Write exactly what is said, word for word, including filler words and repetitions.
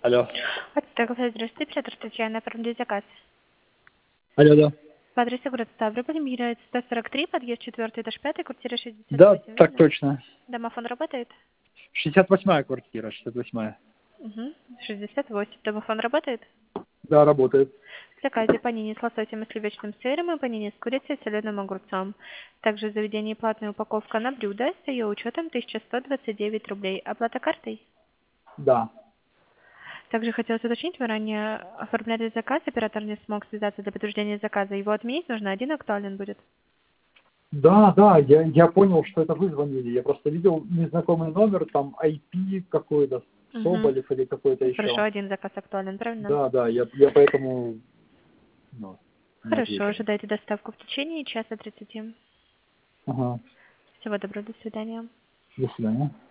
Алло. Здравствуйте, оператор Татьяна, оформляю заказ. Алло, да. По адресу город Ставрополь, Мира сто сорок три, подъезд четвертый, этаж пятый, квартира шестьдесят Да, восемь, так верно? точно. Домофон работает? шестьдесят восьмая квартира, шестьдесят восьмая. Угу. шестьдесят восемь. Домофон работает? Да, работает. В заказе панини с лососем и сливочным сыром и панини с курицей и соленым огурцом. Также в заведении платная упаковка на блюдо с ее учетом тысяча сто двадцать девять рублей. Оплата картой? Да. Также хотелось уточнить, вы ранее оформляли заказ, оператор не смог связаться для подтверждения заказа. Его отменить нужно, один актуален будет. Да, да, я, я понял, что это вы звонили. Я просто видел незнакомый номер, там ай пи какой-то, Угу. Соболев или какой-то Хорошо, еще. один заказ актуален, правильно? Да, да, я, я поэтому ну, не Хорошо, ответил. ожидайте доставку в течение часа тридцати. Ага. Всего доброго, до свидания. До свидания.